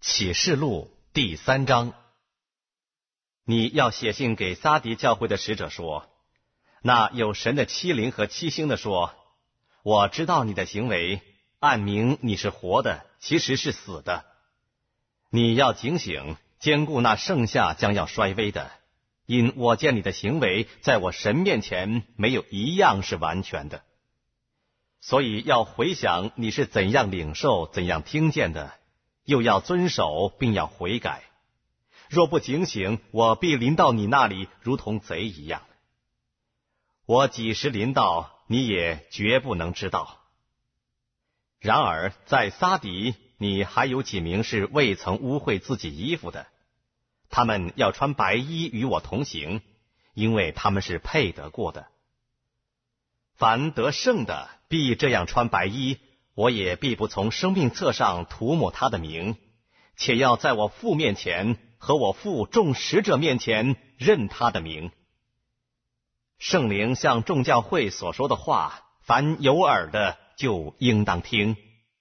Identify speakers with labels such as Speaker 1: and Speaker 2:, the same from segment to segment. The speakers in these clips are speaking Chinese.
Speaker 1: 启示录第3章。你要写信给撒狄教会的使者说，那有神的7灵和7星的说，我知道你的行为，暗明你是活的，其实是死的。你要警醒，坚固那剩下将要衰微的，因我见你的行为在我神面前没有一样是完全的。所以要回想你是怎样领受，怎样听见的，又要遵守，并要悔改。若不警醒，我必临到你那里，如同贼一样。我几时临到，你也绝不能知道。然而在撒狄，你还有几名是未曾污秽自己衣服的，他们要穿白衣与我同行，因为他们是配得过的。凡得胜的，必这样穿白衣，我也必不从生命册上涂抹他的名，且要在我父面前和我父众使者面前认他的名。圣灵向众教会所说的话，凡有耳的就应当听。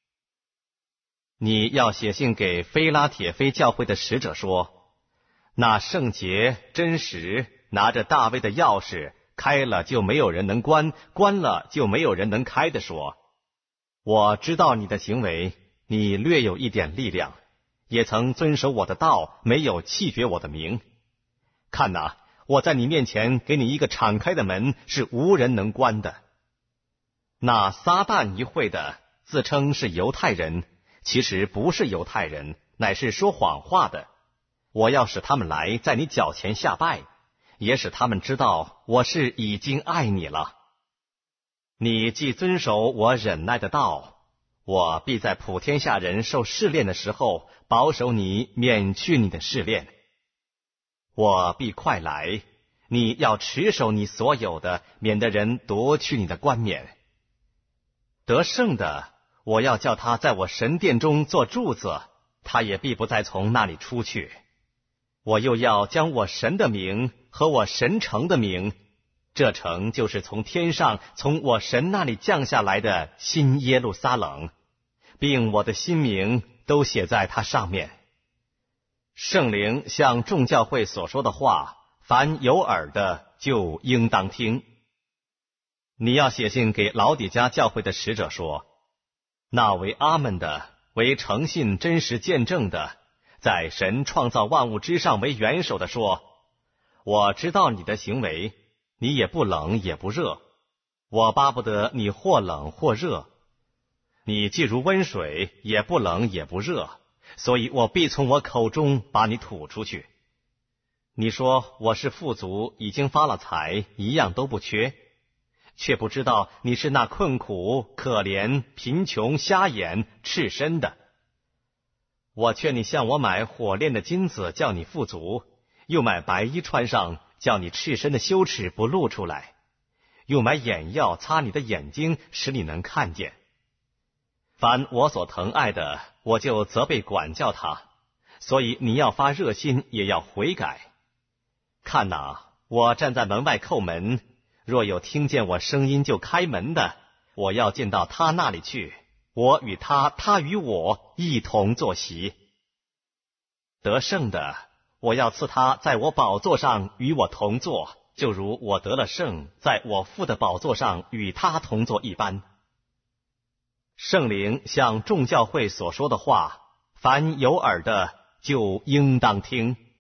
Speaker 1: 你要写信给非拉铁非教会的使者说，那圣洁真实，拿着大卫的钥匙，开了就没有人能关，关了就没有人能开的说，我知道你的行为，你略有一点力量，也曾遵守我的道，没有弃绝我的名。看哪，我在你面前给你一个敞开的门，是无人能关的。那撒旦一会的，自称是犹太人，其实不是犹太人，乃是说谎话的。我要使他们来，在你脚前下拜，也使他们知道我是已经爱你了。你既遵守我忍耐的道，我必在普天下人受试炼的时候，保守你，免去你的试炼。我必快来，你要持守你所有的，免得人夺去你的冠冕。得胜的，我要叫他在我神殿中做柱子，他也必不再从那里出去。我又要将我神的名和我神城的名，这城就是从天上从我神那里降下来的新耶路撒冷，并我的新名都写在它上面。圣灵向众教会所说的话，凡有耳的就应当听。你要写信给老底嘉教会的使者说，那为阿们的，为诚信真实见证的，在神创造万物之上为元首的说，我知道你的行为，你也不冷也不热，我巴不得你或冷或热。你既如温水，也不冷也不热，所以我必从我口中把你吐出去。你说我是富足，已经发了财，一样都不缺，却不知道你是那困苦、可怜、贫穷、瞎眼、赤身的。我劝你向我买火炼的金子，叫你富足，又买白衣穿上，叫你赤身的羞耻不露出来，又买眼药擦你的眼睛，使你能看见。凡我所疼爱的，我就责备管教他，所以你要发热心，也要悔改。看哪，我站在门外叩门，若有听见我声音就开门的，我要进到他那里去，我与他，他与我一同坐席。得胜的，我要赐他在我宝座上与我同坐，就如我得了胜，在我父的宝座上与他同坐一般。圣灵向众教会所说的话，凡有耳的就应当听。